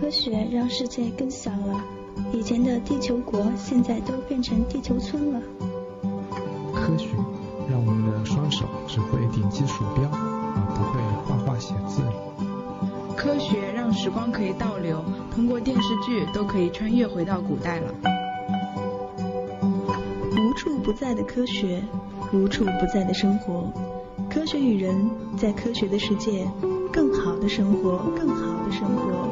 科学让世界更小了，以前的地球国现在都变成地球村了。 科学让我们的双手只会点击鼠标，而不会画画写字了。 科学让时光可以倒流，通过电视剧都可以穿越回到古代了。 无处不在的科学，无处不在的生活。科学与人，在科学的世界，更好的生活，更好的生活。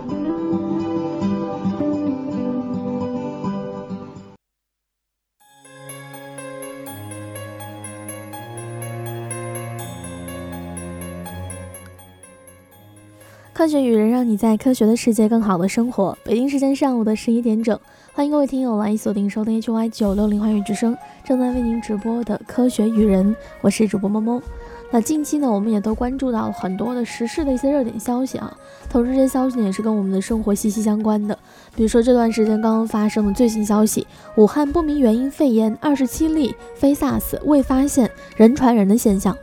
科学与人，让你在科学的世界更好的生活。北京时间上午的11点整，欢迎各位听友来锁定收听 HY960华语之声，正在为您直播的科学与人，我是主播萌萌。那近期呢，我们也都关注到了很多的时事的一些热点消息啊，同时这些消息呢也是跟我们的生活息息相关的。比如说这段时间刚刚发生的最新消息，武汉不明原因肺炎27例非 SARS 未发现人传人的现象。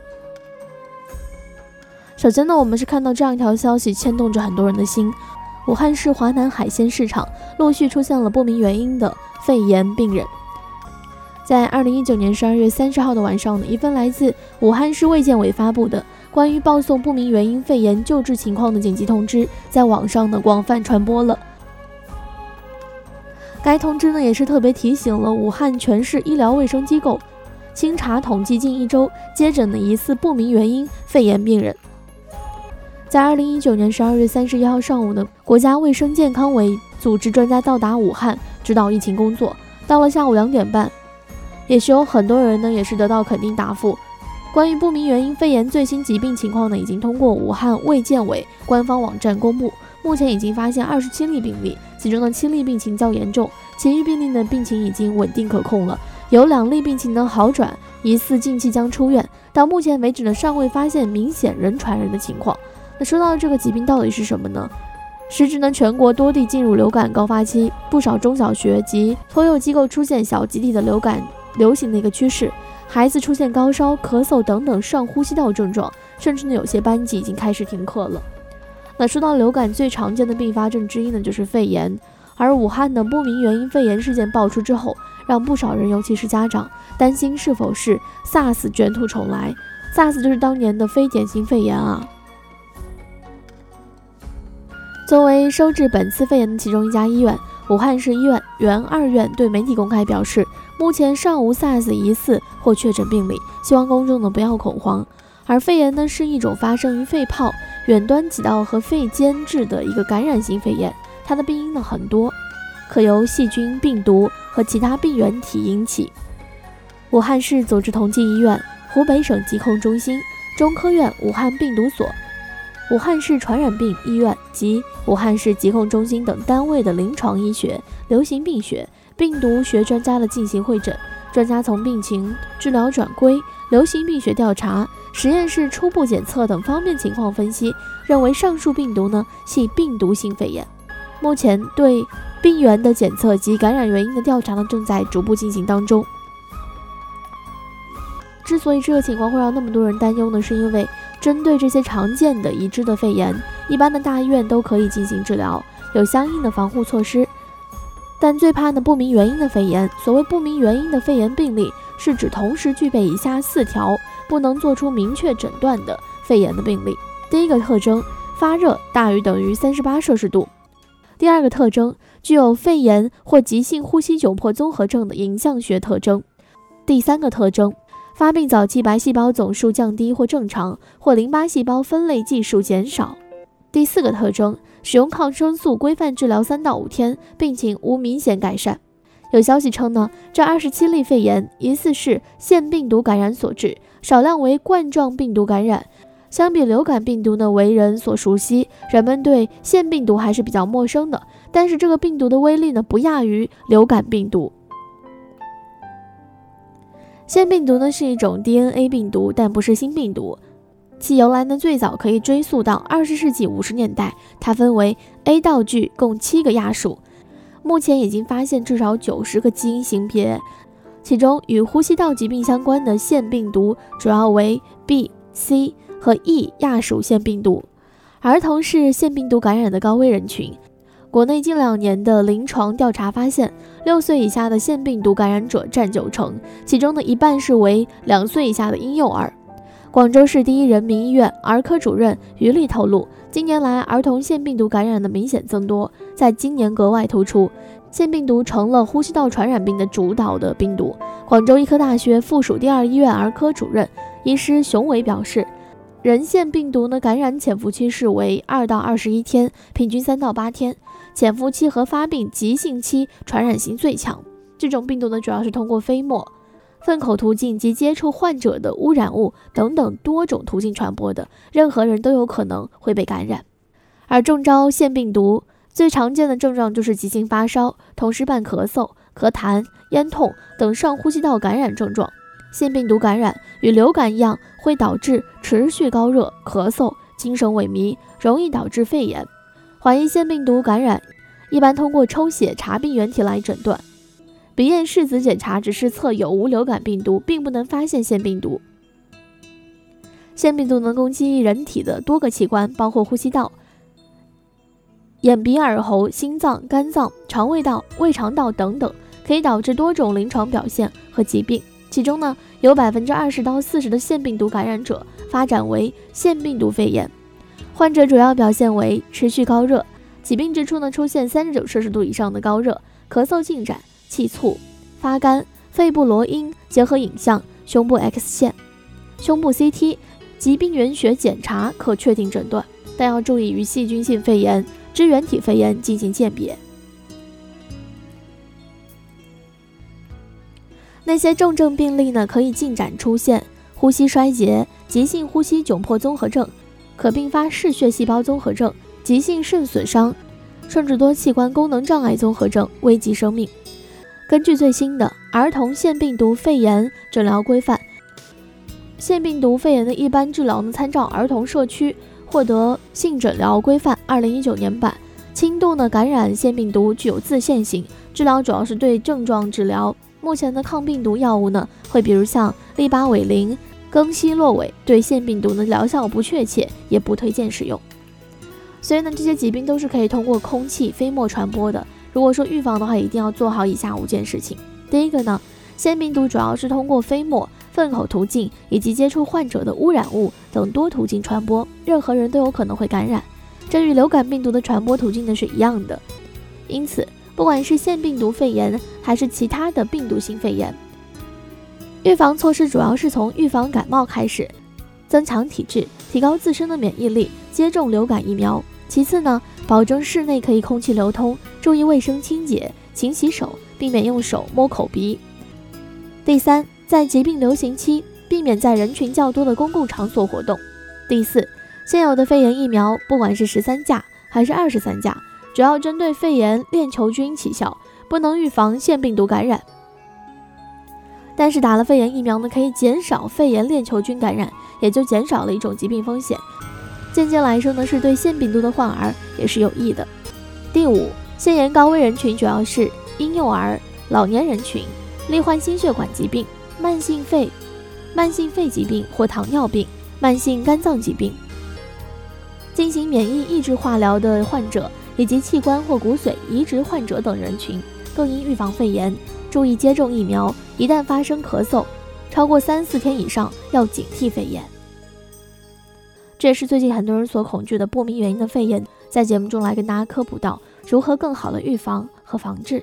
首先呢，我们是看到这样一条消息牵动着很多人的心，武汉市华南海鲜市场陆续出现了不明原因的肺炎病人。在2019年12月30号的晚上呢，一份来自武汉市卫健委发布的关于报送不明原因肺炎救治情况的紧急通知在网上呢广泛传播了。该通知呢也是特别提醒了武汉全市医疗卫生机构清查统计近1周接诊的疑似不明原因肺炎病人。在2019年12月31号上午呢，国家卫生健康委组织专家到达武汉指导疫情工作。到了下午2点半，也是有很多人呢也是得到肯定答复。关于不明原因肺炎最新疾病情况呢，已经通过武汉卫健委官方网站公布。目前已经发现27例病例，其中的7例病情较严重，其余病例的病情已经稳定可控了。有2例病情的好转，疑似近期将出院。到目前为止呢，尚未发现明显人传人的情况。那说到这个疾病到底是什么呢？时值呢全国多地进入流感高发期，不少中小学及托幼机构出现小集体的流感流行的一个趋势，孩子出现高烧、咳嗽等等上呼吸道症状，甚至呢有些班级已经开始停课了。那说到流感最常见的并发症之一呢就是肺炎，而武汉的不明原因肺炎事件爆出之后，让不少人尤其是家长担心是否是 SARS 卷土重来。 SARS 就是当年的非典型肺炎啊。作为收治本次肺炎的其中一家医院，武汉市医院原2院对媒体公开表示，目前尚无 SARS 疑似或确诊病例，希望公众呢不要恐慌。而肺炎呢是一种发生于肺泡远端起到和肺间质的一个感染性肺炎，它的病因呢很多，可由细菌、病毒和其他病原体引起。武汉市组织统计医院、湖北省疾控中心、中科院武汉病毒所、武汉市传染病医院及武汉市疾控中心等单位的临床医学、流行病学、病毒学专家的进行会诊。专家从病情、治疗转归、流行病学调查、实验室初步检测等方面情况分析，认为上述病毒呢系病毒性肺炎。目前对病原的检测及感染原因的调查呢正在逐步进行当中。之所以这个情况会让那么多人担忧呢，是因为针对这些常见的已知的肺炎，一般的大医院都可以进行治疗，有相应的防护措施。但最怕的不明原因的肺炎，所谓不明原因的肺炎病例，是指同时具备以下4条不能做出明确诊断的肺炎的病例。第一个特征，发热大于等于38摄氏度。第二个特征，具有肺炎或急性呼吸窘迫综合症的影像学特征。第三个特征，发病早期白细胞总数降低或正常，或淋巴细胞分类计数减少。第4个特征，使用抗生素规范治疗3到5天，病情无明显改善。有消息称呢，这27例肺炎疑似是腺病毒感染所致，少量为冠状病毒感染。相比流感病毒呢为人所熟悉，人们对腺病毒还是比较陌生的，但是这个病毒的威力呢不亚于流感病毒。腺病毒呢是一种 DNA 病毒，但不是新病毒。其由来呢最早可以追溯到20世纪50年代，它分为 A 道具共7个亚属，目前已经发现至少90个基因型别，其中与呼吸道疾病相关的腺病毒主要为 B、C 和 E 亚属腺病毒。儿童是腺病毒感染的高危人群， 国内近2年的临床调查发现，6岁以下的腺病毒感染者占90%，其中的一半是为2岁以下的婴幼儿。广州市第一人民医院儿科主任于丽透露，近年来儿童腺病毒感染的明显增多，在今年格外突出，腺病毒成了呼吸道传染病的主导的病毒。广州医科大学附属第2医院儿科主任医师熊伟表示，人腺病毒的感染潜伏期是为2到21天，平均3到8天，潜伏期和发病急性期传染性最强。这种病毒呢，主要是通过飞沫、粪口途径及接触患者的污染物等等多种途径传播的，任何人都有可能会被感染。而中招腺病毒最常见的症状就是急性发烧，同时伴咳嗽、咳痰、咽痛等上呼吸道感染症状。腺病毒感染与流感一样，会导致持续高热、咳嗽、精神萎靡，容易导致肺炎。怀疑腺病毒感染，一般通过抽血查病原体来诊断。鼻咽拭子检查只是测有无流感病毒，并不能发现腺病毒。腺病毒能攻击人体的多个器官，包括呼吸道、眼鼻耳喉、心脏、肝脏、肠胃道、胃肠道等等，可以导致多种临床表现和疾病。其中呢，有20%到40%的腺病毒感染者发展为腺病毒肺炎，患者主要表现为持续高热，起病之初呢出现39摄氏度以上的高热，咳嗽进展、气促、发干、肺部罗音，结合影像、胸部 X 线、胸部 CT 及病原学检查可确定诊断，但要注意与细菌性肺炎、支原体肺炎进行鉴别。那些重症病例呢，可以进展出现呼吸衰竭、急性呼吸窘迫综合症，可并发嗜血细胞综合症、急性肾损伤、甚至多器官功能障碍综合症，危及生命。根据最新的《儿童腺病毒肺炎诊疗规范》，腺病毒肺炎的一般治疗呢，参照儿童社区获得性诊疗规范2019年版，轻度呢感染腺病毒具有自限性，治疗主要是对症状治疗。目前的抗病毒药物呢，会比如像利巴韦林、更昔洛韦，对腺病毒的疗效不确切，也不推荐使用。所以呢，这些疾病都是可以通过空气、飞沫传播的。如果说预防的话，一定要做好以下5件事情。第一个呢，腺病毒主要是通过飞沫、粪口途径以及接触患者的污染物等多途径传播，任何人都有可能会感染，这与流感病毒的传播途径呢是一样的。因此，不管是腺病毒肺炎还是其他的病毒性肺炎，预防措施主要是从预防感冒开始，增强体质，提高自身的免疫力，接种流感疫苗。其次呢，保证室内可以空气流通，注意卫生清洁，勤洗手，避免用手摸口鼻。第三，在疾病流行期，避免在人群较多的公共场所活动。第四，现有的肺炎疫苗，不管是13价还是23价，主要针对肺炎链球菌起效，不能预防腺病毒感染。但是打了肺炎疫苗呢，可以减少肺炎链球菌感染，也就减少了一种疾病风险。间接来说呢，是对腺病毒的患儿也是有益的。第五，腺炎高危人群主要是婴幼儿、老年人群、罹患心血管疾病、慢性肺疾病或糖尿病、慢性肝脏疾病、进行免疫抑制化疗的患者，以及器官或骨髓移植患者等人群，更应预防肺炎，注意接种疫苗。一旦发生咳嗽超过3-4天以上，要警惕肺炎。这也是最近很多人所恐惧的不明原因的肺炎，在节目中来跟大家科普到如何更好的预防和防治。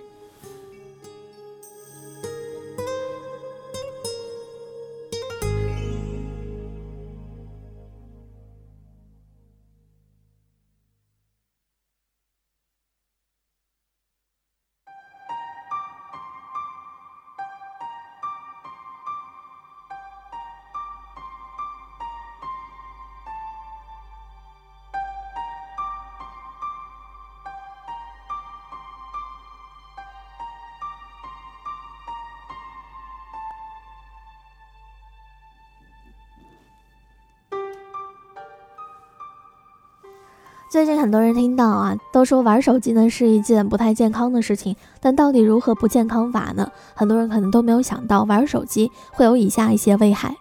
最近很多人听到啊，都说玩手机呢是一件不太健康的事情，但到底如何不健康法呢？很多人可能都没有想到，玩手机会有以下一些危害。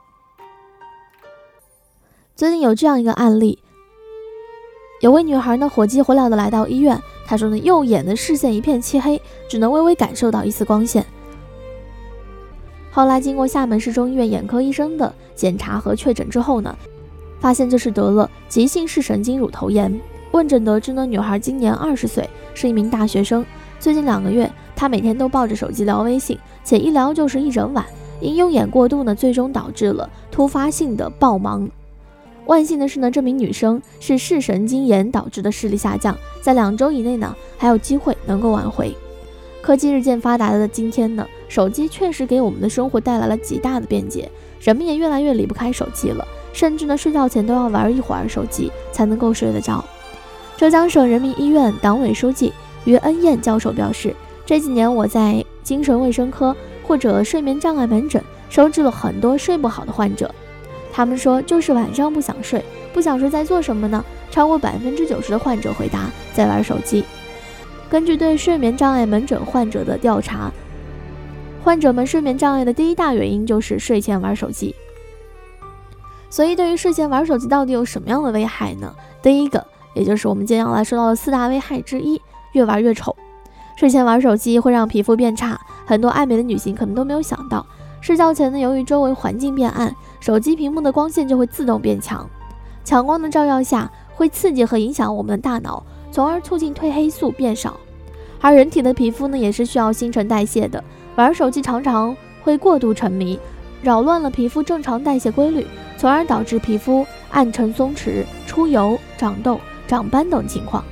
最近有这样一个案例，有位女孩呢火急火燎的来到医院， 他说呢，右眼的视线一片漆黑，只能微微感受到一丝光线。后来经过厦门市中医院眼科医生的检查和确诊之后呢，发现这是得了急性视神经乳头炎。问诊得知呢，女孩今年20岁，是一名大学生。最近2个月，她每天都抱着手机聊微信，且一聊就是一整晚。因用眼过度呢，最终导致了突发性的暴盲。万幸的是呢，这名女生是视神经炎导致的视力下降，在2周以内呢，还有机会能够挽回。科技日渐发达的今天呢，手机确实给我们的生活带来了极大的便捷，人们也越来越离不开手机了，甚至呢，睡觉前都要玩一会儿手机才能够睡得着。浙江省人民医院党委书记于恩燕教授表示，这几年我在精神卫生科或者睡眠障碍门诊收治了很多睡不好的患者，他们说就是晚上不想睡在做什么呢？超过90%的患者回答在玩手机。根据对睡眠障碍门诊患者的调查，患者们睡眠障碍的第一大原因就是睡前玩手机。所以对于睡前玩手机到底有什么样的危害呢？第一个，也就是我们今天要来说到的4大危害之一，越玩越丑。睡前玩手机会让皮肤变差，很多爱美的女性可能都没有想到，睡觉前呢，由于周围环境变暗，手机屏幕的光线就会自动变强，强光的照耀下会刺激和影响我们的大脑，从而促进褪黑素变少。而人体的皮肤呢，也是需要新陈代谢的，玩手机常常会过度沉迷，扰乱了皮肤正常代谢规律，从而导致皮肤暗沉松弛、出油、长痘、长斑等情况。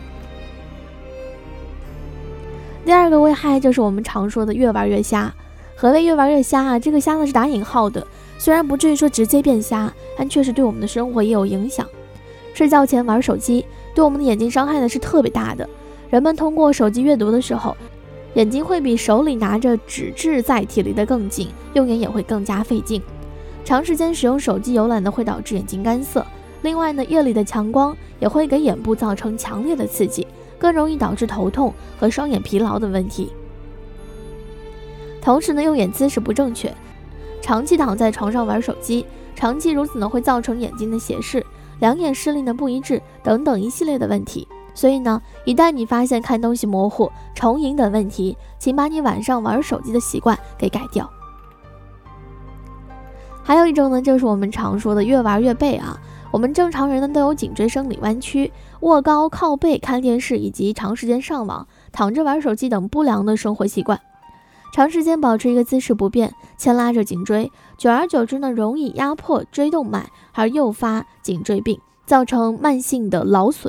第二个危害就是我们常说的越玩越瞎。何谓越玩越瞎啊？这个瞎呢是打引号的，虽然不至于说直接变瞎，但确实对我们的生活也有影响。睡觉前玩手机对我们的眼睛伤害呢是特别大的。人们通过手机阅读的时候，眼睛会比手里拿着纸质载体离得更近，用眼也会更加费劲。长时间使用手机游览呢会导致眼睛干涩。另外呢，夜里的强光也会给眼部造成强烈的刺激，更容易导致头痛和双眼疲劳的问题。同时呢，用眼姿势不正确，长期躺在床上玩手机，长期如此呢会造成眼睛的斜视、两眼视力呢不一致等等一系列的问题。所以呢，一旦你发现看东西模糊、重影等问题，请把你晚上玩手机的习惯给改掉。还有一种呢，就是我们常说的越玩越背啊。我们正常人呢都有颈椎生理弯曲、卧高靠背看电视以及长时间上网、躺着玩手机等不良的生活习惯。长时间保持一个姿势不变，牵拉着颈椎，久而久之呢，容易压迫椎动脉，而诱发颈椎病，造成慢性的劳损。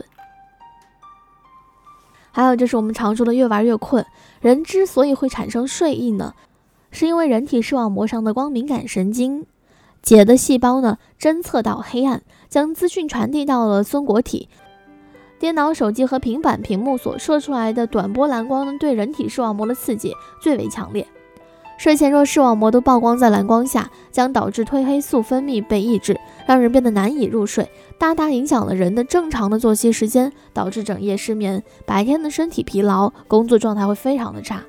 还有就是我们常说的越玩越困。人之所以会产生睡意呢，是因为人体视网膜上的光敏感神经节的细胞呢，侦测到黑暗，将资讯传递到了松果体。电脑、手机和平板屏幕所射出来的短波蓝光呢，对人体视网膜的刺激最为强烈。睡前若视网膜都曝光在蓝光下，将导致褪黑素分泌被抑制，让人变得难以入睡，大大影响了人的正常的作息时间，导致整夜失眠，白天的身体疲劳，工作状态会非常的差。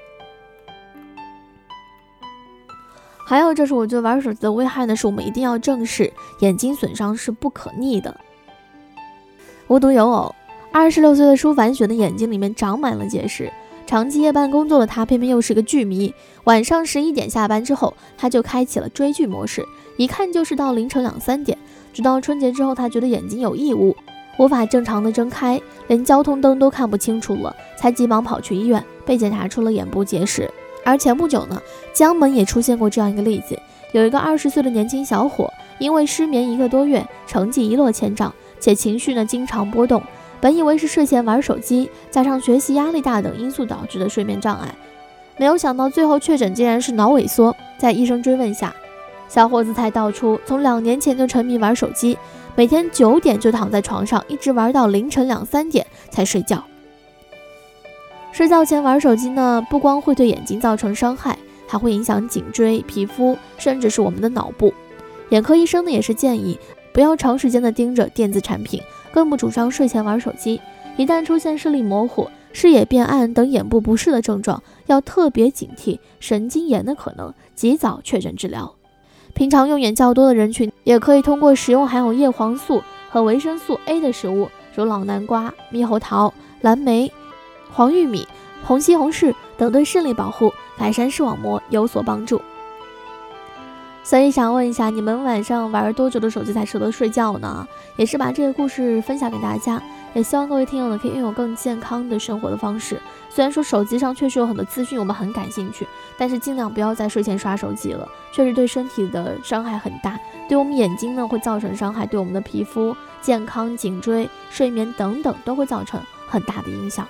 还有就是我觉得玩手机的危害呢，是我们一定要正视，眼睛损伤是不可逆的。无独有偶，26岁的舒凡雪的眼睛里面长满了结石，长期夜班工作的他偏偏又是个剧迷，晚上11点下班之后，他就开启了追剧模式，一看就是到凌晨2、3点。直到春节之后，他觉得眼睛有异物，无法正常的睁开，连交通灯都看不清楚了，才急忙跑去医院，被检查出了眼部结石。而前不久呢，江门也出现过这样一个例子，有一个20岁的年轻小伙，因为失眠1个多月，成绩一落千丈，且情绪呢经常波动，本以为是睡前玩手机加上学习压力大等因素导致的睡眠障碍，没有想到最后确诊竟然是脑萎缩。在医生追问下，小伙子才道出，从2年前就沉迷玩手机，每天9点就躺在床上，一直玩到凌晨2、3点才睡觉。睡觉前玩手机呢，不光会对眼睛造成伤害，还会影响颈椎、皮肤，甚至是我们的脑部。眼科医生呢也是建议不要长时间的盯着电子产品，更不主张睡前玩手机。一旦出现视力模糊、视野变暗等眼部不适的症状，要特别警惕神经炎的可能，及早确诊治疗。平常用眼较多的人群，也可以通过食用含有叶黄素和维生素 A 的食物，如老南瓜、猕猴桃、蓝莓、 黄玉米、红西红柿等对视力保护、改善视网膜有所帮助。所以想问一下，你们晚上玩多久的手机才舍得睡觉呢？也是把这个故事分享给大家，也希望各位听友呢可以拥有更健康的生活的方式。虽然说手机上确实有很多资讯我们很感兴趣，但是尽量不要在睡前刷手机了，确实对身体的伤害很大，对我们眼睛呢会造成伤害，对我们的皮肤、健康、颈椎、睡眠等等都会造成很大的影响。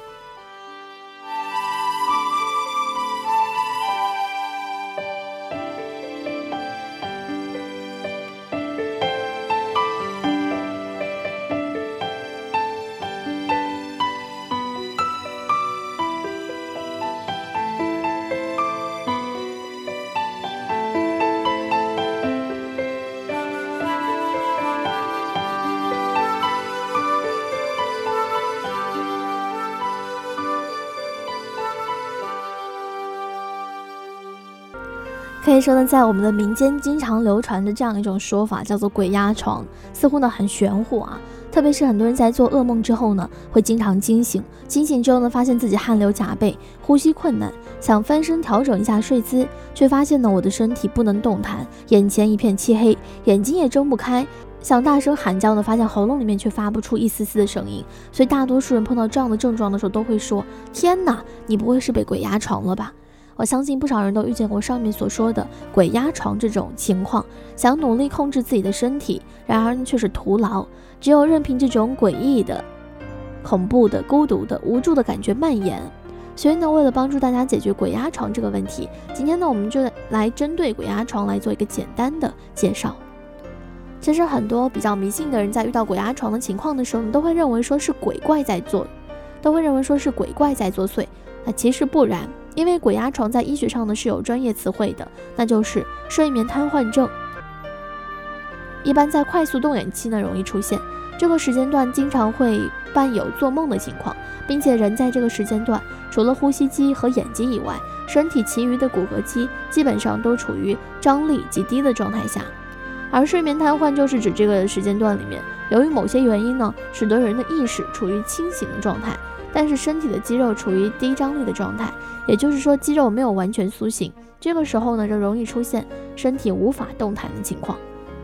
可以说呢，在我们的民间经常流传的这样一种说法叫做鬼压床，似乎呢很玄乎啊。特别是很多人在做噩梦之后呢，会经常惊醒之后呢，发现自己汗流浃背，呼吸困难，想翻身调整一下睡姿，却发现呢我的身体不能动弹，眼前一片漆黑，眼睛也睁不开，想大声喊叫呢，发现喉咙里面却发不出一丝丝的声音。所以大多数人碰到这样的症状的时候都会说，天哪，你不会是被鬼压床了吧？我相信不少人都遇见过上面所说的鬼压床这种情况，想努力控制自己的身体，然而却是徒劳，只有任凭这种诡异的、恐怖的、孤独的、无助的感觉蔓延。所以呢，为了帮助大家解决鬼压床这个问题，今天呢，我们就来针对鬼压床来做一个简单的介绍。其实很多比较迷信的人在遇到鬼压床的情况的时候，都会认为说是鬼怪在作祟。那其实不然，因为鬼压床在医学上呢是有专业词汇的，那就是睡眠瘫痪症。一般在快速动眼期呢容易出现，这个时间段经常会伴有做梦的情况，并且人在这个时间段除了呼吸肌和眼睛以外，身体其余的骨骼肌基本上都处于张力极低的状态下。而睡眠瘫痪就是指这个时间段里面，由于某些原因呢，使得人的意识处于清醒的状态，但是身体的肌肉处于低张力的状态，也就是说肌肉没有完全苏醒，这个时候呢就容易出现身体无法动弹的情况。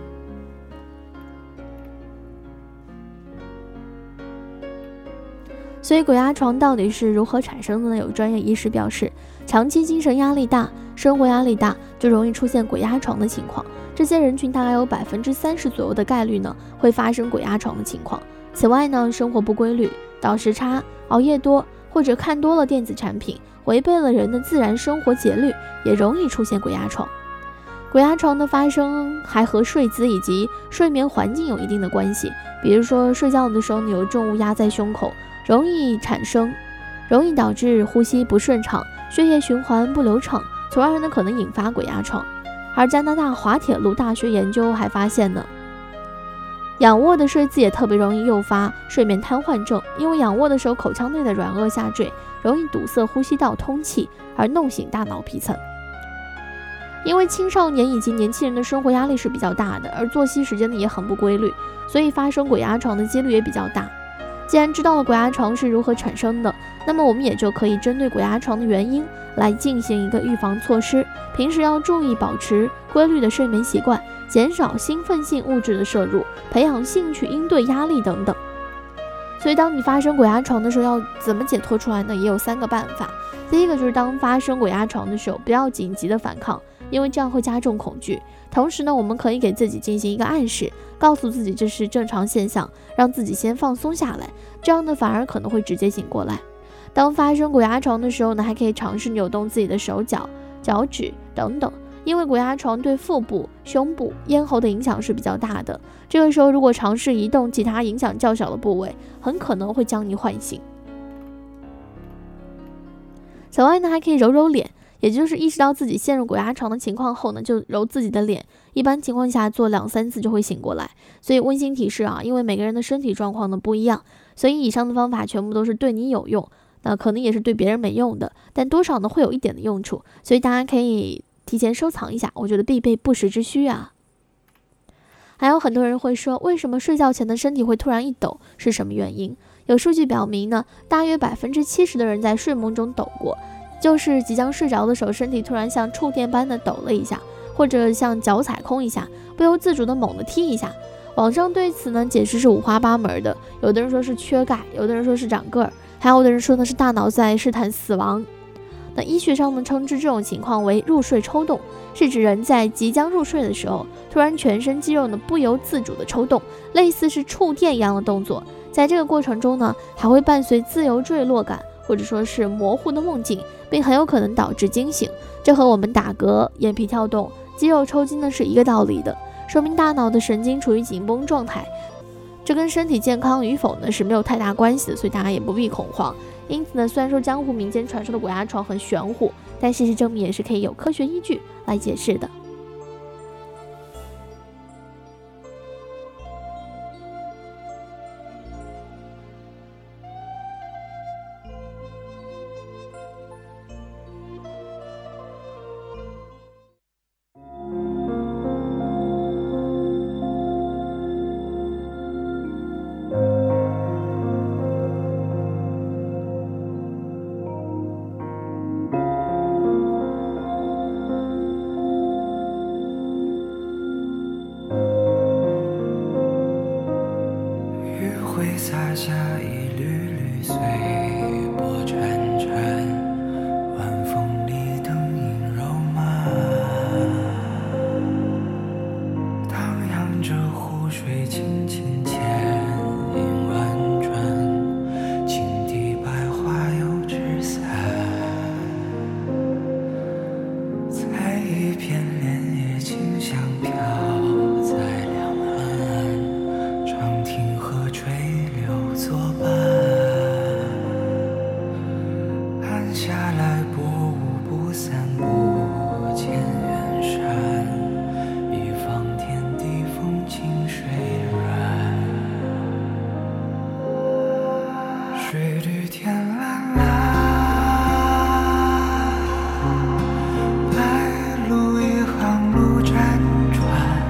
所以鬼压床到底是如何产生的呢？有专业医师表示，长期精神压力大、生活压力大，就容易出现鬼压床的情况。这些人群大概有30%左右的概率呢会发生鬼压床的情况。此外呢，生活不规律、倒时差、熬夜多，或者看多了电子产品，违背了人的自然生活节律，也容易出现鬼压床。鬼压床的发生还和睡姿以及睡眠环境有一定的关系，比如说睡觉的时候有重物压在胸口，容易导致呼吸不顺畅，血液循环不流畅，从而呢可能引发鬼压床。而加拿大滑铁卢大学研究还发现呢，仰卧的睡姿也特别容易诱发睡眠瘫痪症，因为仰卧的时候口腔内的软腭下坠，容易堵塞呼吸道通气，而弄醒大脑皮层。因为青少年以及年轻人的生活压力是比较大的，而作息时间呢也很不规律，所以发生鬼压床的几率也比较大。既然知道了鬼压床是如何产生的，那么我们也就可以针对鬼压床的原因来进行一个预防措施。平时要注意保持规律的睡眠习惯，减少兴奋性物质的摄入，培养兴趣应对压力等等。所以当你发生鬼压床的时候，要怎么解脱出来呢？也有3个办法。第一个就是当发生鬼压床的时候，不要紧急的反抗，因为这样会加重恐惧。同时呢，我们可以给自己进行一个暗示，告诉自己这是正常现象，让自己先放松下来，这样呢反而可能会直接醒过来。当发生鬼压床的时候呢，还可以尝试扭动自己的手脚、脚趾等等，因为鬼压床对腹部、胸部、咽喉的影响是比较大的。这个时候如果尝试移动其他影响较小的部位，很可能会将你唤醒。此外呢，还可以揉揉脸，也就是意识到自己陷入鬼压床的情况后呢，就揉自己的脸，一般情况下做2-3次就会醒过来。所以温馨提示啊，因为每个人的身体状况呢不一样，所以以上的方法全部都是对你有用，那可能也是对别人没用的，但多少呢会有一点的用处，所以大家可以提前收藏一下，我觉得必备不时之需啊。还有很多人会说，为什么睡觉前的身体会突然一抖，是什么原因？ 有数据表明呢，大约70%的人在睡梦中抖过，就是即将睡着的时候，身体突然像触电般的抖了一下，或者像脚踩空一下，不由自主的猛地踢一下。网上对此呢解释是五花八门的，有的人说是缺钙，有的人说是长个儿，还有的人说呢是大脑在试探死亡。那医学上呢称之这种情况为入睡抽动，是指人在即将入睡的时候，突然全身肌肉呢不由自主的抽动，类似是触电一样的动作。在这个过程中呢，还会伴随自由坠落感，或者说是模糊的梦境，并很有可能导致惊醒。这和我们打嗝、眼皮跳动、肌肉抽筋呢是一个道理的，说明大脑的神经处于紧绷状态。这跟身体健康与否呢是没有太大关系的，所以大家也不必恐慌。因此呢，虽然说江湖民间传说的鬼压床很玄乎，但事实证明也是可以有科学依据来解释的。 洒下一缕缕随波潺潺，晚风里灯影肉麻，荡漾着湖水轻轻牵引婉转，青堤百花又纸伞，在一片莲叶清香飘在两岸，长亭河垂作伴，按下来波舞不散，不见远山，一方天地风轻水软，水绿天蓝蓝，白鹭一行路辗转，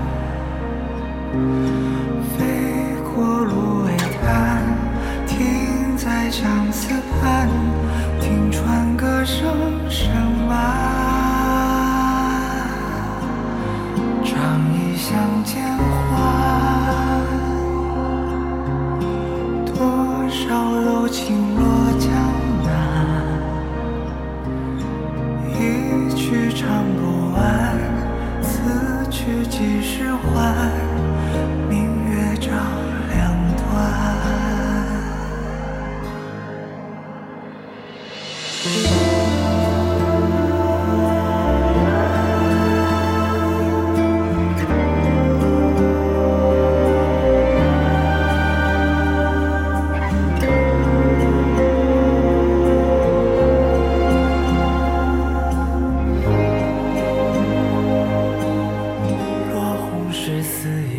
飞过芦苇滩，停在相思畔，听船歌声声慢，仗义相见欢，多少柔情落江南，一曲唱不完，此曲几时还，明月照两端。若红是四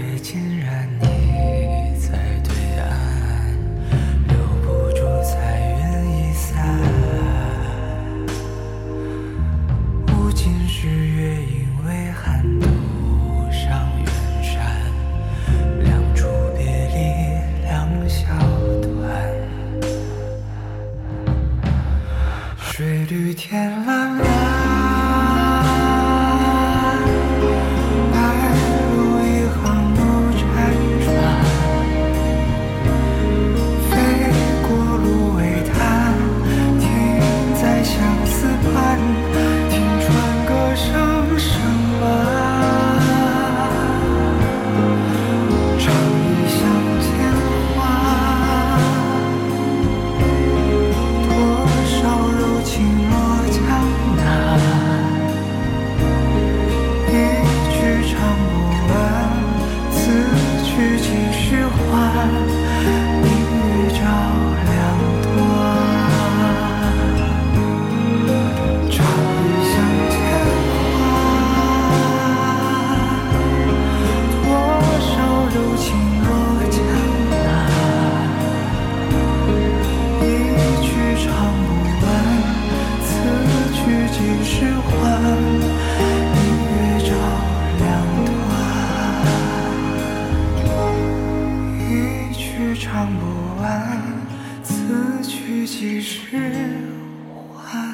释怀。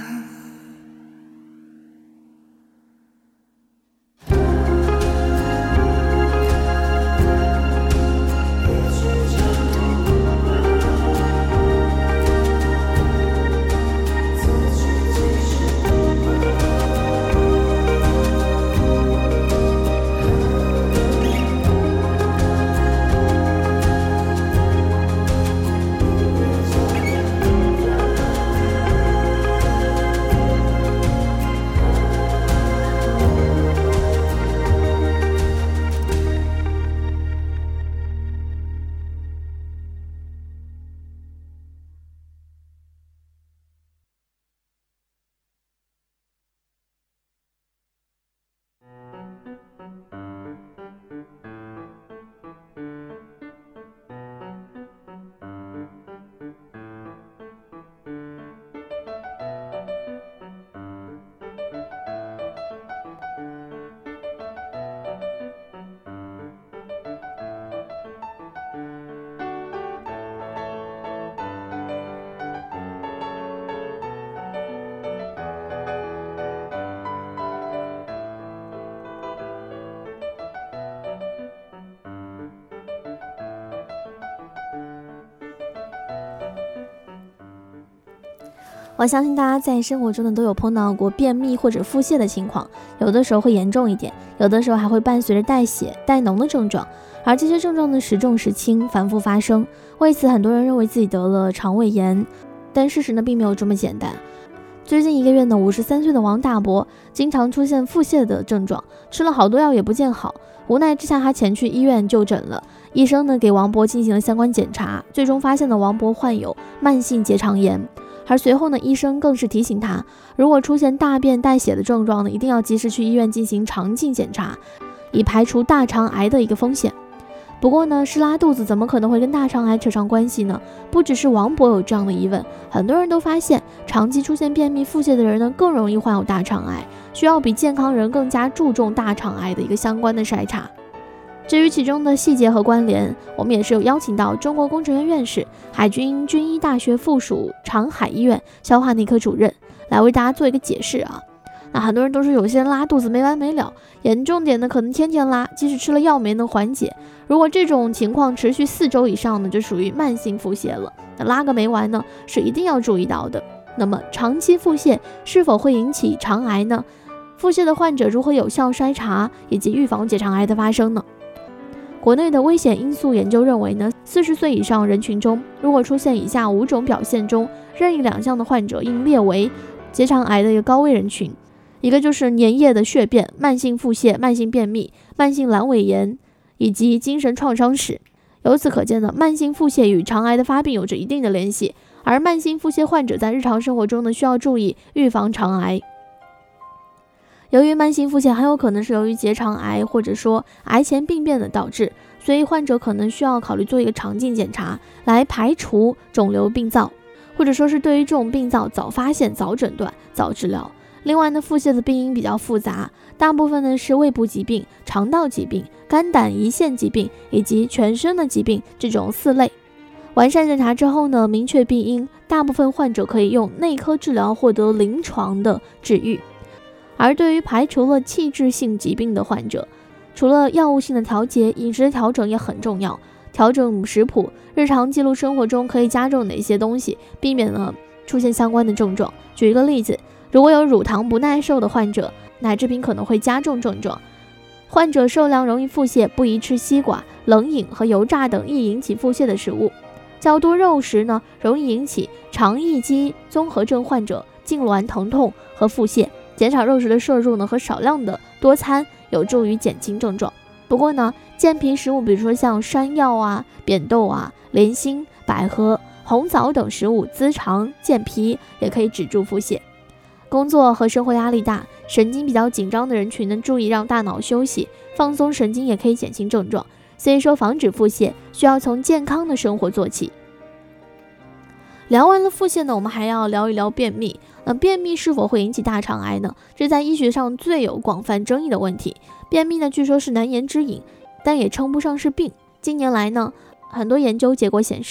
我相信大家在生活中呢都有碰到过便秘或者腹泻的情况，有的时候会严重一点，有的时候还会伴随着带血、带脓的症状，而这些症状呢时重时轻，反复发生。为此，很多人认为自己得了肠胃炎，但事实呢并没有这么简单。最近1个月呢，53岁的王大伯经常出现腹泻的症状，吃了好多药也不见好，无奈之下他前去医院就诊了。医生呢给王伯进行了相关检查，最终发现了王伯患有慢性结肠炎。而随后呢，医生更是提醒他，如果出现大便带血的症状呢，一定要及时去医院进行肠镜检查，以排除大肠癌的一个风险。不过呢，是拉肚子怎么可能会跟大肠癌扯上关系呢？不只是王伯有这样的疑问，很多人都发现，长期出现便秘腹泻的人呢，更容易患有大肠癌，需要比健康人更加注重大肠癌的一个相关的筛查。至于其中的细节和关联，我们也是有邀请到中国工程院院士、海军军医大学附属长海医院消化内科主任来为大家做一个解释啊。那很多人都说有些人拉肚子没完没了，严重点的可能天天拉，即使吃了药没能缓解。如果这种情况持续4周以上呢，就属于慢性腹泻了。那拉个没完呢，是一定要注意到的。那么长期腹泻是否会引起肠癌呢？腹泻的患者如何有效筛查以及预防结肠癌的发生呢？国内的危险因素研究认为呢，40岁以上人群中，如果出现以下5种表现中任意2项的患者，应列为结肠癌的一个高危人群。一个就是粘液的血便、慢性腹泻、慢性便秘、慢性阑尾炎以及精神创伤史。由此可见呢，慢性腹泻与肠癌的发病有着一定的联系，而慢性腹泻患者在日常生活中呢，需要注意预防肠癌。由于慢性腹泻很有可能是由于结肠癌或者说癌前病变的导致，所以患者可能需要考虑做一个肠镜检查，来排除肿瘤病灶，或者说是对于这种病灶早发现、早诊断、早治疗。另外呢，腹泻的病因比较复杂，大部分呢是胃部疾病、肠道疾病、肝胆胰腺疾病以及全身的疾病这种4类。完善检查之后呢，明确病因，大部分患者可以用内科治疗获得临床的治愈。而对于排除了器质性疾病的患者，除了药物性的调节，饮食的调整也很重要。调整食谱，日常记录生活中可以加重哪些东西，避免呢出现相关的症状。举一个例子，如果有乳糖不耐受的患者，奶制品可能会加重症状。患者受凉容易腹泻，不宜吃西瓜、冷饮和油炸等易引起腹泻的食物。较多肉食呢，容易引起肠易激综合症患者痉挛疼痛和腹泻。减少肉食的摄入呢，和少量的多餐有助于减轻症状。不过呢，健脾食物，比如说像山药啊、扁豆啊、莲心、百合、红枣等食物滋肠健脾，也可以止住腹泻。工作和生活压力大、神经比较紧张的人群呢，注意让大脑休息，放松神经也可以减轻症状。所以说，防止腹泻需要从健康的生活做起。聊完了腹泻呢，我们还要聊一聊便秘。便秘是否会引起大肠癌呢？这在医学上最有广泛争议的问题。便秘呢，据说是难言之隐，但也称不上是病。近年来呢，很多研究结果显示，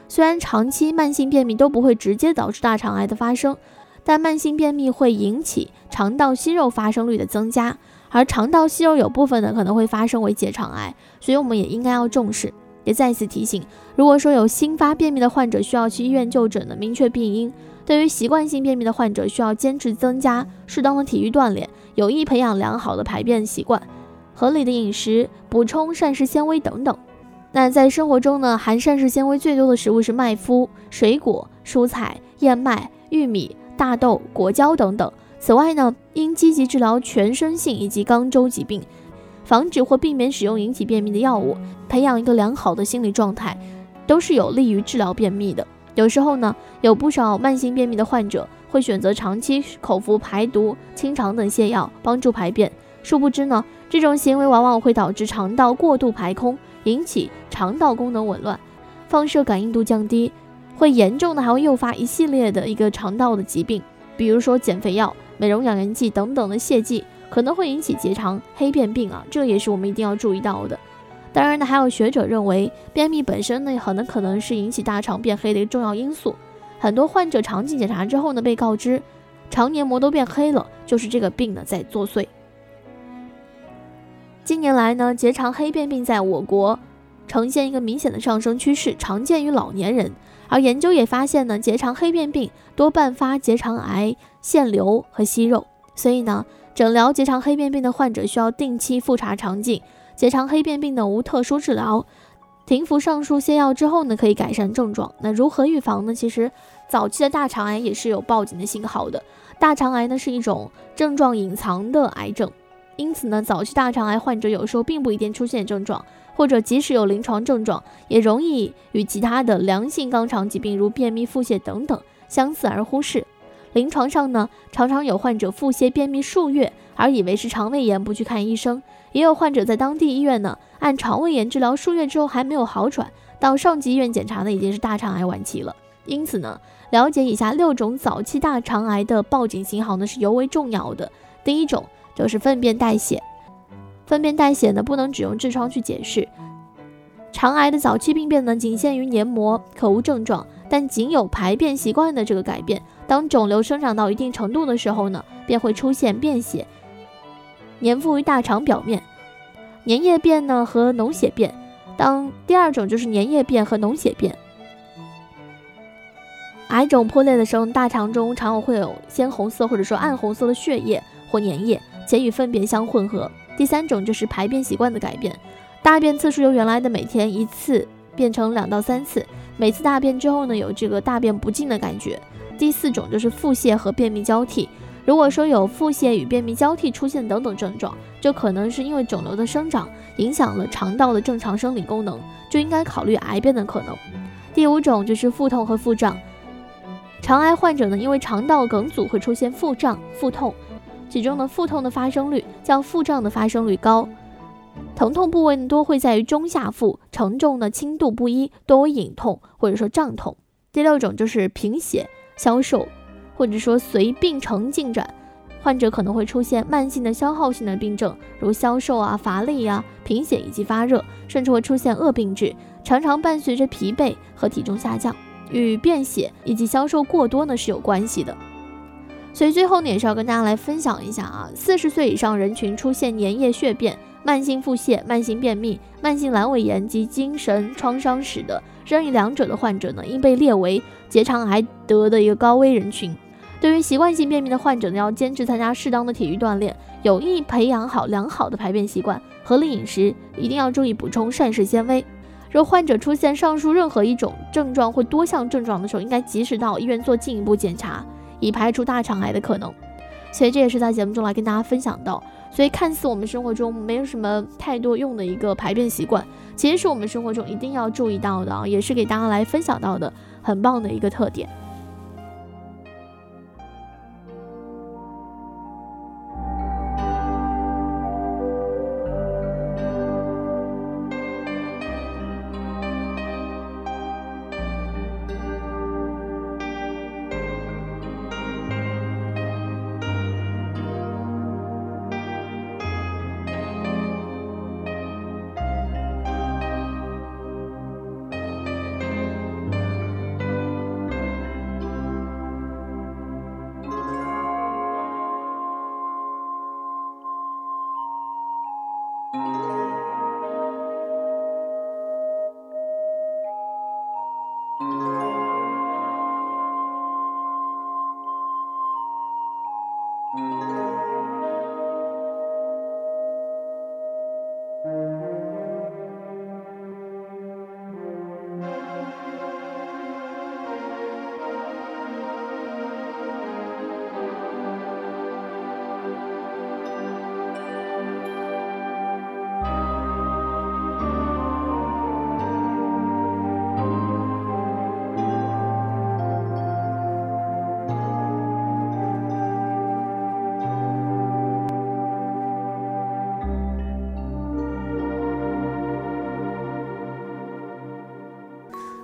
虽然长期慢性便秘都不会直接导致大肠癌的发生，但慢性便秘会引起肠道息肉发生率的增加，而肠道息肉有部分呢可能会发生为结肠癌，所以我们也应该要重视。也再次提醒，如果说有新发便秘的患者需要去医院就诊的，明确病因。对于习惯性便秘的患者，需要坚持增加适当的体育锻炼，有意培养良好的排便习惯，合理的饮食，补充膳食纤维等等。那在生活中呢，含膳食纤维最多的食物是麦麸、水果、蔬菜、燕麦、玉米、大豆、果胶等等。此外呢，应积极治疗全身性以及肛周疾病，防止或避免使用引起便秘的药物，培养一个良好的心理状态，都是有利于治疗便秘的。有时候呢，有不少慢性便秘的患者会选择长期口服排毒、清肠等泻药帮助排便，殊不知呢，这种行为往往会导致肠道过度排空，引起肠道功能紊乱，放射感应度降低，会严重的还会诱发一系列的一个肠道的疾病，比如说减肥药、美容养颜剂等等的泻剂，可能会引起结肠黑便病啊，这也是我们一定要注意到的。当然呢，还有学者认为，便秘本身呢，很可能是引起大肠变黑的一个重要因素。很多患者肠镜检查之后呢，被告知肠黏膜都变黑了，就是这个病呢在作祟。近年来呢，结肠黑便病在我国呈现一个明显的上升趋势，常见于老年人。而研究也发现呢，结肠黑便病多伴发结肠癌、腺瘤和息肉，所以呢，诊疗结肠黑便病的患者需要定期复查肠镜。结肠黑便病呢无特殊治疗，停服上述泻药之后呢，可以改善症状。那如何预防呢？其实早期的大肠癌也是有报警的信号的。大肠癌呢是一种症状隐藏的癌症，因此呢，早期大肠癌患者有时候并不一定出现症状，或者即使有临床症状，也容易与其他的良性肛肠疾病如便秘、腹泻等等相似而忽视。临床上呢，常常有患者腹泻便秘数月，而以为是肠胃炎，不去看医生。也有患者在当地医院呢，按肠胃炎治疗数月之后还没有好转，到上级医院检查呢，已经是大肠癌晚期了。因此呢，了解以下6种早期大肠癌的报警信号呢是尤为重要的。第一种就是粪便带血。粪便带血呢，不能只用痔疮去解释。肠癌的早期病变呢，仅限于黏膜，可无症状，但仅有排便习惯的这个改变。当肿瘤生长到一定程度的时候呢，便会出现便血，粘附于大肠表面。粘液便呢和脓血便，第二种就是粘液便和脓血便。癌肿破裂的时候，大肠中常会有鲜红色或者说暗红色的血液或粘液，且与粪便相混合。第三种就是排便习惯的改变，大便次数由原来的每天1次变成2到3次，每次大便之后呢，有这个大便不尽的感觉。第四种就是腹泻和便秘交替。如果说有腹泻与便秘交替出现等等症状，就可能是因为肿瘤的生长影响了肠道的正常生理功能，就应该考虑癌变的可能。第5种就是腹痛和腹胀。肠癌患者呢，因为肠道梗阻会出现腹胀、腹痛，其中呢，腹痛的发生率较腹胀的发生率高。疼痛部位呢，多会在于中下腹，承重呢轻度不一，多为隐痛或者说胀痛。第6种就是贫血、消瘦，或者说随病程进展，患者可能会出现慢性的消耗性的病症，如消瘦啊、乏力啊、贫血以及发热，甚至会出现恶病质，常常伴随着疲惫和体重下降，与便血以及消瘦过多呢是有关系的。所以最后呢，也是要跟大家来分享一下啊，40岁以上人群出现粘液血便、慢性腹泻、慢性便秘、慢性阑尾炎及精神创伤史的任意2者的患者呢，应被列为结肠癌得的一个高危人群。对于习惯性便秘的患者呢，要坚持参加适当的体育锻炼，有意培养好良好的排便习惯，合理饮食，一定要注意补充膳食纤维。若患者出现上述任何一种症状或多项症状的时候，应该及时到医院做进一步检查，以排除大肠癌的可能。所以这也是在节目中来跟大家分享到，所以看似我们生活中没有什么太多用的一个排便习惯，其实是我们生活中一定要注意到的啊，也是给大家来分享到的很棒的一个特点。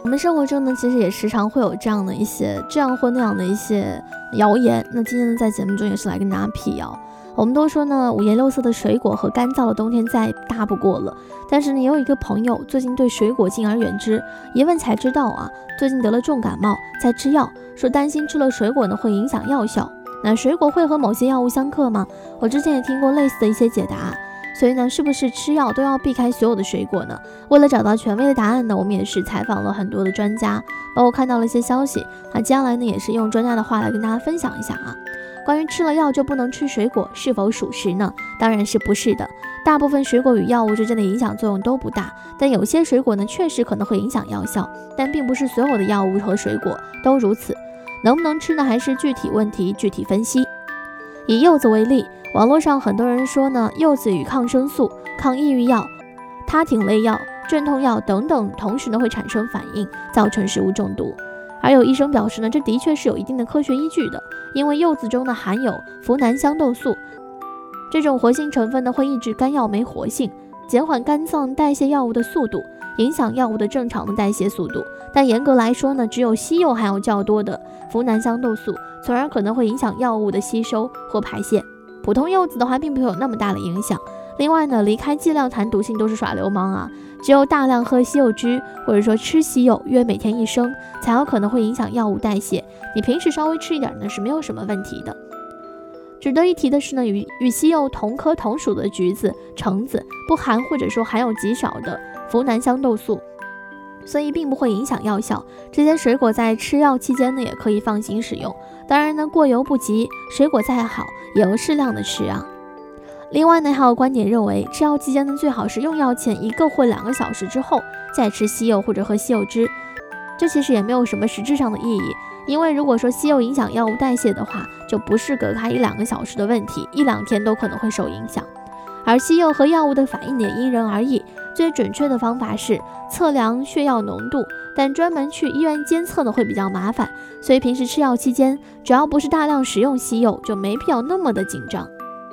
我们生活中呢，其实也时常会有这样的一些这样或那样的一些谣言。那今天呢，在节目中也是来跟大家辟谣。我们都说呢，五颜六色的水果和干燥的冬天再搭不过了。但是呢，也有一个朋友最近对水果敬而远之，一问才知道啊，最近得了重感冒，在吃药，说担心吃了水果呢会影响药效。那水果会和某些药物相克吗？我之前也听过类似的一些解答。所以呢，是不是吃药都要避开所有的水果呢？为了找到权威的答案呢，我们也是采访了很多的专家，包括看到了一些消息。那接下来呢，也是用专家的话来跟大家分享一下啊。关于吃了药就不能吃水果是否属实呢？当然是不是的。大部分水果与药物之间的影响作用都不大，但有些水果呢确实可能会影响药效，但并不是所有的药物和水果都如此。能不能吃呢，还是具体问题具体分析。以柚子为例，网络上很多人说呢，柚子与抗生素、抗抑郁药、他汀类药、镇痛药等等同时呢会产生反应，造成食物中毒。而有医生表示呢，这的确是有一定的科学依据的，因为柚子中呢含有呋喃香豆素，这种活性成分呢会抑制肝药酶活性，减缓肝脏代谢药物的速度，影响药物的正常的代谢速度。但严格来说呢，只有西柚含有较多的呋喃香豆素，从而可能会影响药物的吸收或排泄。普通柚子的话并不会有那么大的影响。另外呢，离开剂量谈毒性都是耍流氓啊！只有大量喝西柚汁，或者说吃西柚，约每天1升，才有可能会影响药物代谢。你平时稍微吃一点呢是没有什么问题的。值得一提的是呢，与西柚同科同属的橘子、橙子不含或者说含有极少的呋喃香豆素，所以并不会影响药效。这些水果在吃药期间呢也可以放心使用。当然呢，过犹不及，水果再好也要适量的吃啊。另外呢，还有观点认为，吃药期间呢最好是用药前1个或2个小时之后再吃西柚或者喝西柚汁。这其实也没有什么实质上的意义，因为如果说西柚影响药物代谢的话，就不是隔开1-2个小时的问题，1-2天都可能会受影响。而西柚和药物的反应也因人而异，最准确的方法是测量血药浓度，但专门去医院监测呢会比较麻烦，所以平时吃药期间，只要不是大量食用西柚，就没必要那么的紧张。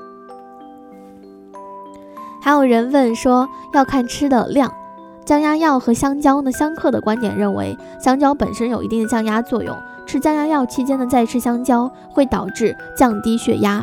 还有人问说要看吃的量，降压药和香蕉呢相克的观点认为，香蕉本身有一定的降压作用，吃降压药期间呢再吃香蕉会导致降低血压。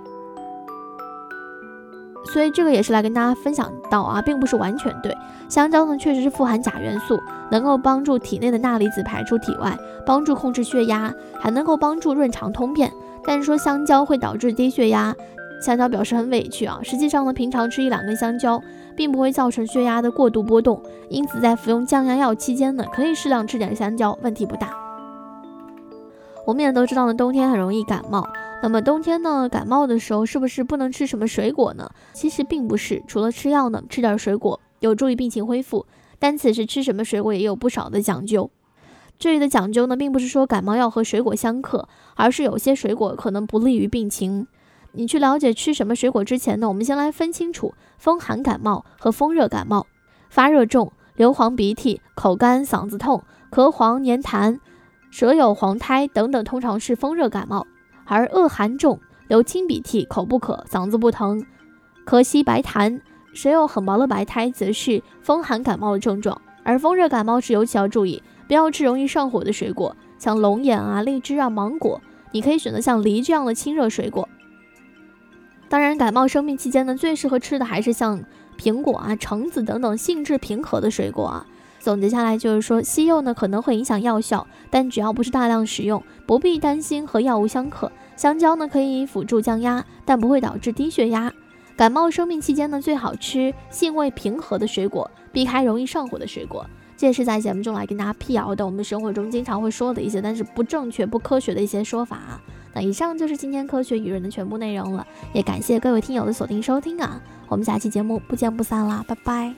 所以这个也是来跟大家分享到啊，并不是完全对。香蕉呢确实是富含钾元素，能够帮助体内的钠离子排出体外，帮助控制血压，还能够帮助润肠通便。但是说香蕉会导致低血压，香蕉表示很委屈啊。实际上呢，平常吃1-2根香蕉并不会造成血压的过度波动，因此在服用降压药期间呢，可以适量吃点香蕉，问题不大。我们也都知道呢，冬天很容易感冒。那么冬天呢，感冒的时候是不是不能吃什么水果呢？其实并不是，除了吃药呢，吃点水果有助于病情恢复，但此时吃什么水果也有不少的讲究。这里的讲究呢，并不是说感冒药和水果相克，而是有些水果可能不利于病情。你去了解吃什么水果之前呢，我们先来分清楚风寒感冒和风热感冒。发热重、流黄鼻涕、口干、嗓子痛、咳黄、黏痰、舌有黄苔等等，通常是风热感冒。而恶寒重、流清鼻涕、口不渴、嗓子不疼、咳息白痰、舌有很薄的白苔，则是风寒感冒的症状。而风热感冒时尤其要注意，不要吃容易上火的水果，像龙眼啊、荔枝啊、芒果，你可以选择像梨这样的清热水果。当然，感冒生病期间呢，最适合吃的还是像苹果啊、橙子等等性质平和的水果啊。总结下来就是说，西柚呢可能会影响药效，但只要不是大量使用，不必担心和药物相克。香蕉呢可以辅助降压，但不会导致低血压。感冒生病期间呢，最好吃性味平和的水果，避开容易上火的水果。这也是在节目中来跟大家辟谣的，我们生活中经常会说的一些但是不正确不科学的一些说法啊。那以上就是今天科学与人的全部内容了，也感谢各位听友的锁定收听啊，我们下期节目不见不散啦，拜拜。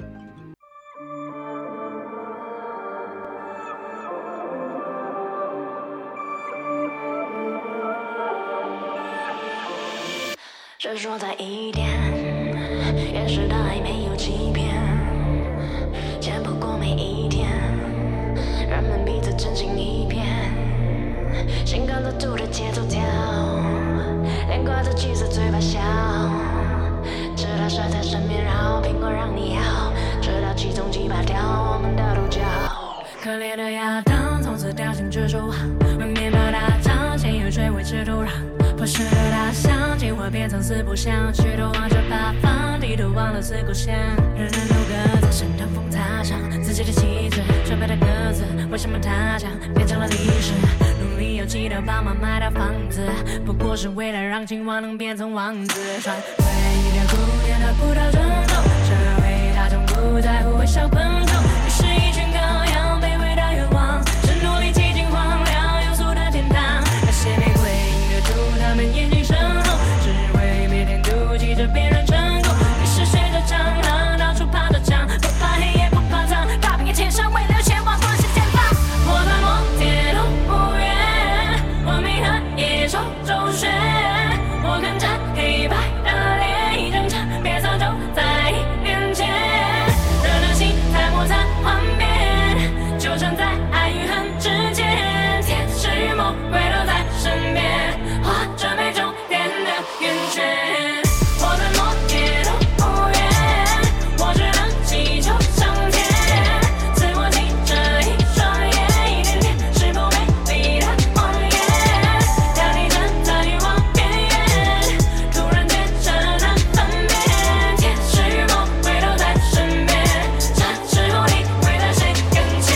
闪烁在一点，原始的爱没有欺骗，钱不过每一天，人们彼此真心一片，心跟着度的节奏跳，脸挂着气色嘴巴笑，直到蛇在身边绕，苹果让你咬，直到其中击败掉我们的独角。 可怜的亚当从此掉进蜘蛛网，为面包打仗，先有水维持土壤。破石的大象，进化变成四不像，举头望着八方，低头忘了四故乡。人人都各自身登峰踏上自己的旗帜，纯白的鸽子，为什么它将变成了历史？努力有气的帮忙买套房子，不过是为了让青蛙能变成王子。传回一点古典的葡萄尊重，社会大众不在乎微笑昆虫，于是一群羔羊卑微的愿望，是努力挤进荒凉庸俗的天堂。那些玫瑰映得出他们眼睛深红，只为每天妒忌着别人成功。于是学着蟑螂到处爬着墙，不怕黑也不怕脏，大饼也牵上为了前往光是前方。我在摩天轮不远，我迷和野兽周旋，我看着黑白的脸一整场，别走就在眼前，热的心在摩擦幻变，纠缠在爱与恨之间，天使与魔鬼都在身边，画着没终点的圆圈。我在摩天轮不远，我只能祈求上天赐我记着一双眼，一点点识破美丽的谎言，让你站在欲望边缘，突然间真难分辨，天使与魔鬼都在身边，这时候你会在谁跟前？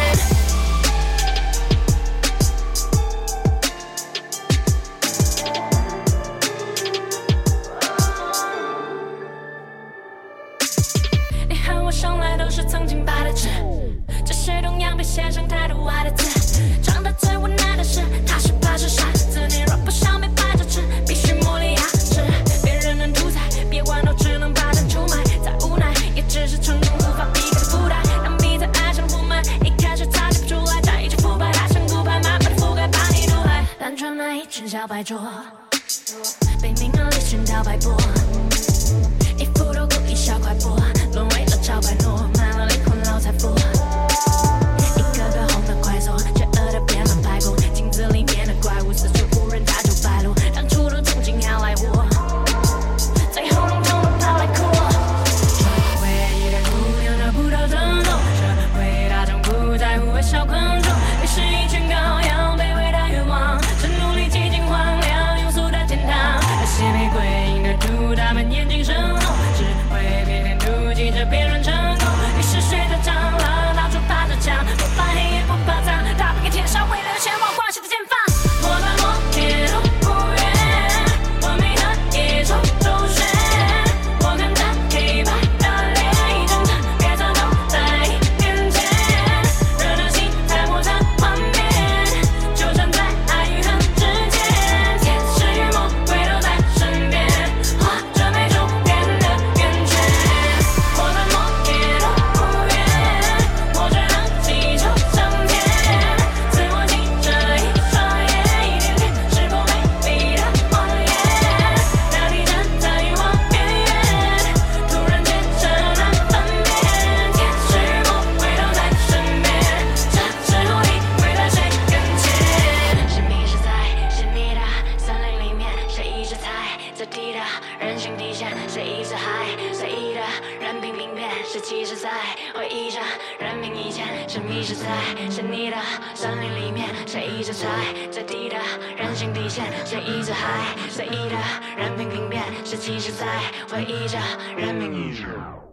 你和我生来都是曾经白的纸，这些同样被写上太多爱的字。长得最无奈的是，他是怕是傻子，你若不想被摆着吃，必须磨砺牙齿。别人能屠宰，别管都只能把人出卖，再无奈也只是成功无法避开的附带，让彼此爱上不满，一开始察觉不出来，在一起腐败，还像骨牌，慢慢地覆盖，把你毒害。单纯的一群小白桌，被名人里寻到摆布，一副都故意小快活，沦为了招牌诺，买了灵魂老财富。一个个红的快速，邪恶的变满排骨，镜子里面的怪物，四处无人，他就败露，当初的憧憬要来我，最后笼统的跑来哭。传回一点古典的葡萄尊重，社会大众不在乎微笑昆虫，于是一群羔羊卑微的愿望，是努力挤进荒凉庸俗的天堂。那些玫瑰映得出他们眼睛深红，只会每天妒忌着别人成功，于是学着蟑螂到处爬着墙，不怕黑也不怕脏，大饼给天上为了前往光线的前方。我在摩天轮不远，我迷和野兽周旋，我看着黑白的脸一整场，别走就在眼前，热的心在摩擦幻变，纠缠在爱与恨之间，天使与魔鬼都在身边，画着没终点的圆圈。我在摩天轮不远，我只能祈求上天赐我记着一双眼，一点点识破美丽的谎言，让你站在欲望边缘，突然间真难分辨，天使与魔鬼都在身边，这时候你会在谁跟前？是迷失在神秘的森林里面，谁一直踩最低的人性底线，谁一直还随意的任凭兵变，谁其实在回忆着人命以前，是迷失在神秘的森林里面，谁一直踩最低的人性底线，谁一直还随意的任凭兵变，谁其实在回忆着人命以前。